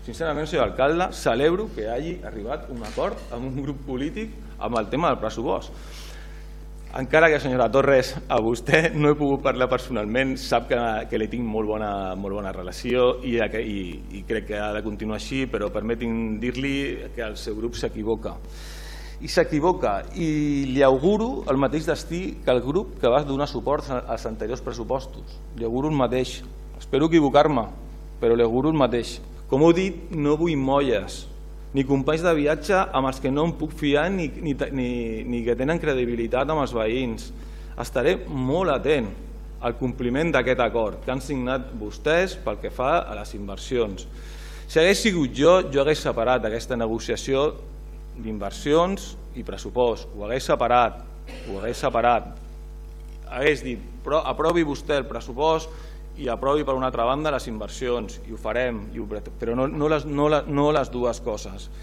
Sincerament, senyor alcalde, celebro que hagi arribat un acord amb un grup polític amb el tema del pressupost. Encara que, senyora Torres, a vostè no he pogut parlar personalment, sap que li tinc molt bona relació i crec que ha de continuar així, però permeti'm dir-li que el seu grup s'equivoca. I s'equivoca, i li auguro el mateix destí que el grup que va donar suport als anteriors pressupostos. Li auguro el mateix. Espero equivocar-me, però li auguro el mateix. Com he dit, no vull molles, ni companys de viatge amb els que no em puc fiar ni que tenen credibilitat amb els veïns. Estaré molt atent al compliment d'aquest acord que han signat vostès pel que fa a les inversions. Si hagués sigut jo hagués separat aquesta negociació d'inversions i pressupost. Ho hagués separat. Hagués dit, però aprovi vostè el pressupost i aprovi per una altra banda les inversions, i ho farem, però no les dues coses.